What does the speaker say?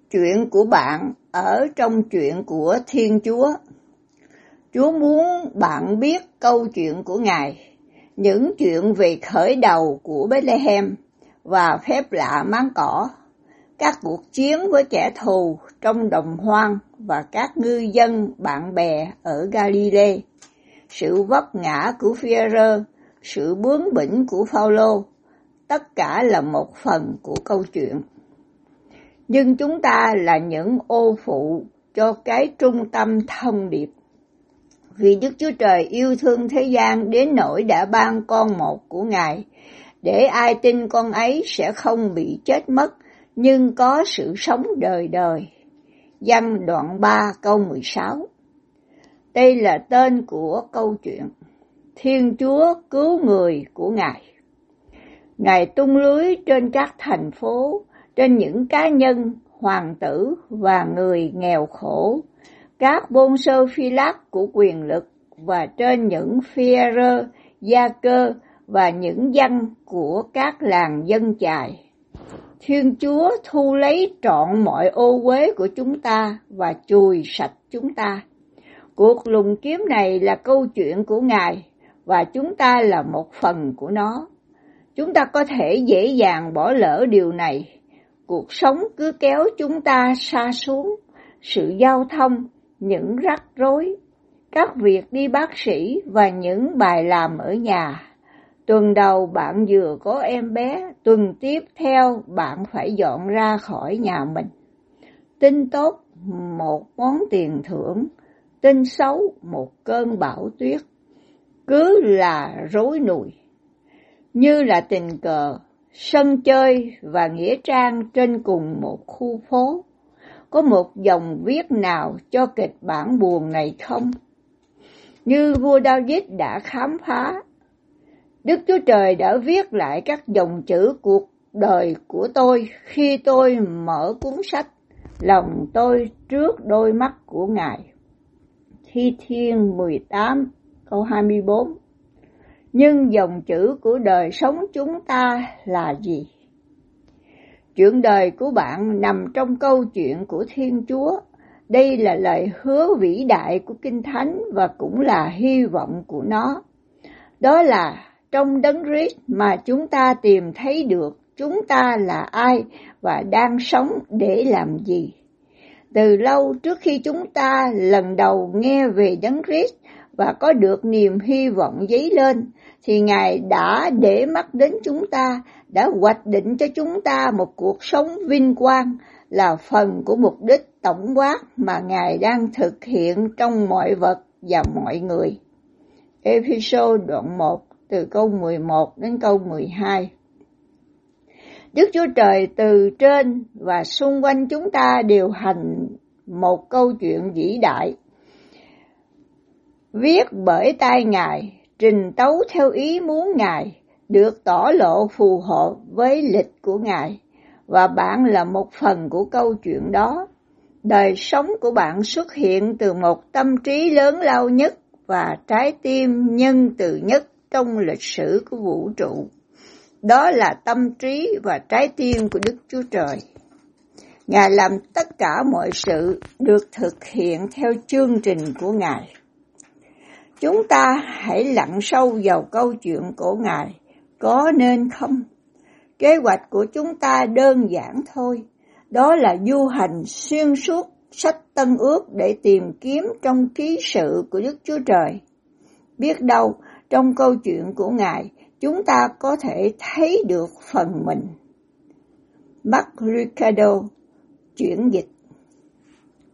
Chuyện của bạn ở trong chuyện của Thiên Chúa. Chúa muốn bạn biết câu chuyện của Ngài, những chuyện về khởi đầu của Bethlehem và phép lạ máng cỏ, các cuộc chiến với kẻ thù trong đồng hoang và các ngư dân bạn bè ở Galilee, sự vấp ngã của Phi-e-rơ, sự bướng bỉnh của Phao-lô, tất cả là một phần của câu chuyện. Nhưng chúng ta là những ô phụ cho cái trung tâm thông điệp. Vì Đức Chúa Trời yêu thương thế gian đến nỗi đã ban con một của Ngài, để ai tin con ấy sẽ không bị chết mất, nhưng có sự sống đời đời. Giăng đoạn 3 câu 16. Đây là tên của câu chuyện. Thiên Chúa cứu người của Ngài. Ngài tung lưới trên các thành phố, trên những cá nhân, hoàng tử và người nghèo khổ, các bôn sơ phi lác của quyền lực và trên những Phi-e-rơ, Gia-cơ và những dân của các làng dân chài. Thiên Chúa thu lấy trọn mọi ô uế của chúng ta và chùi sạch chúng ta. Cuộc lùng kiếm này là câu chuyện của Ngài và chúng ta là một phần của nó. Chúng ta có thể dễ dàng bỏ lỡ điều này. Cuộc sống cứ kéo chúng ta sa xuống, sự giao thông, những rắc rối, các việc đi bác sĩ và những bài làm ở nhà. Tuần đầu bạn vừa có em bé, tuần tiếp theo bạn phải dọn ra khỏi nhà mình. Tin tốt, một món tiền thưởng, tin xấu, một cơn bão tuyết. Cứ là rối nùi. Như là tình cờ, sân chơi và nghĩa trang trên cùng một khu phố. Có một dòng viết nào cho kịch bản buồn này không? Như vua David đã khám phá, Đức Chúa Trời đã viết lại các dòng chữ cuộc đời của tôi khi tôi mở cuốn sách, lòng tôi trước đôi mắt của Ngài. Thi Thiên 18 câu 24. Nhưng dòng chữ của đời sống chúng ta là gì? Chuyện đời của bạn nằm trong câu chuyện của Thiên Chúa. Đây là lời hứa vĩ đại của Kinh Thánh và cũng là hy vọng của nó. Đó là trong Đấng Christ mà chúng ta tìm thấy được chúng ta là ai và đang sống để làm gì. Từ lâu trước khi chúng ta lần đầu nghe về Đấng Christ và có được niềm hy vọng dấy lên, thì Ngài đã để mắt đến chúng ta, đã hoạch định cho chúng ta một cuộc sống vinh quang, là phần của mục đích tổng quát mà Ngài đang thực hiện trong mọi vật và mọi người. Ê-phê-sô đoạn 1 từ câu 11 đến câu 12. Đức Chúa Trời từ trên và xung quanh chúng ta điều hành một câu chuyện vĩ đại, viết bởi tay Ngài, trình tấu theo ý muốn Ngài, được tỏ lộ phù hợp với lịch của Ngài, và bạn là một phần của câu chuyện đó. Đời sống của bạn xuất hiện từ một tâm trí lớn lao nhất và trái tim nhân từ nhất trong lịch sử của vũ trụ. Đó là tâm trí và trái tim của Đức Chúa Trời. Ngài làm tất cả mọi sự được thực hiện theo chương trình của Ngài. Chúng ta hãy lặn sâu vào câu chuyện của Ngài, có nên không? Kế hoạch của chúng ta đơn giản thôi, đó là du hành xuyên suốt sách Tân Ước để tìm kiếm trong ký sự của Đức Chúa Trời. Biết đâu, trong câu chuyện của Ngài, chúng ta có thể thấy được phần mình. Mark Lucado, chuyển dịch.